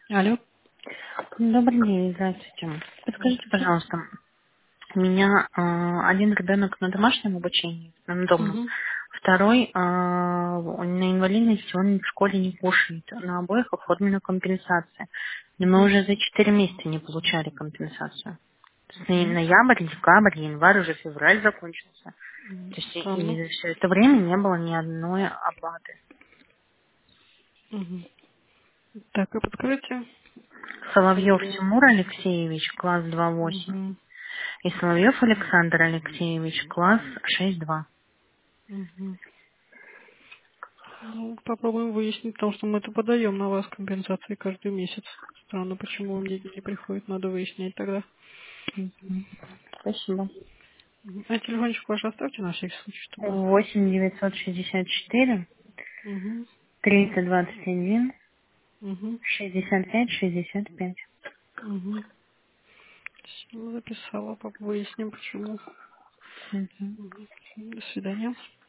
Алло. Добрый день, здравствуйте. Подскажите, Здравствуйте. пожалуйста, у меня один ребенок на домашнем обучении, дома, Угу. второй он на инвалидности, он в школе не кушает. На обоих оформлена компенсация. Но мы Угу. уже за 4 месяца не получали компенсацию. То есть Угу. ноябрь, декабрь, январь, уже февраль закончился. То есть Странно. и за все это время не было ни одной оплаты. Угу. Так, а подскажите Соловьев фамилию? Тимур Алексеевич, класс 2.8. Угу. И Соловьев Александр Алексеевич, класс 6.2. Угу. Ну, попробуем выяснить, потому что мы это подаем на вас компенсации каждый месяц. Странно, почему вам деньги не приходят, надо выяснять тогда. Мгм. Спасибо. Мгм. А телефончик ваш оставьте на всякий случай, чтобы... 8 964 Угу. 321 Угу. 65 65. Угу. Записала, выясним, почему. Мгм. Мгм. До свидания.